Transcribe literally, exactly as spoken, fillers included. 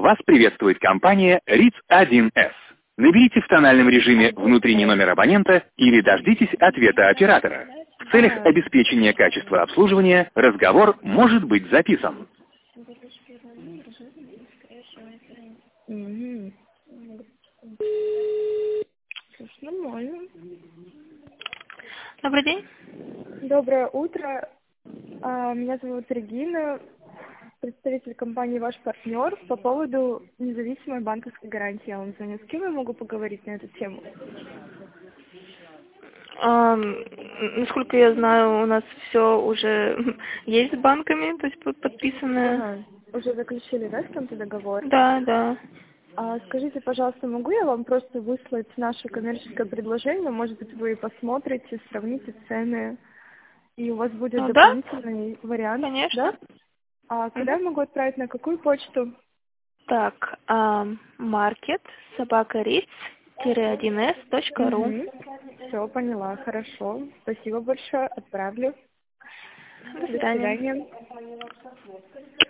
Вас приветствует компания риц один эс. Наберите в тональном режиме внутренний номер абонента или дождитесь ответа оператора. В целях обеспечения качества обслуживания разговор может быть записан. Мгм. Слушай, нормально. Добрый день. Доброе утро. А, Меня зовут Регина, представитель компании «Ваш партнер» по поводу независимой банковской гарантии. Я вам звоню. С кем я могу поговорить на эту тему? А, насколько я знаю, у нас все уже есть с банками, то есть под- подписано. Ага. Уже заключили, да, с кем-то договор? Да, да. А скажите, пожалуйста, могу я вам просто выслать наше коммерческое предложение? Может быть, вы посмотрите, сравните цены, и у вас будет Ну да, дополнительный вариант, конечно. да? А когда Мгм. я могу отправить, на какую почту? Так, маркет собака риц один эс точка ру. Угу. Все, поняла, хорошо. До Спасибо большое, отправлю. До свидания. свидания.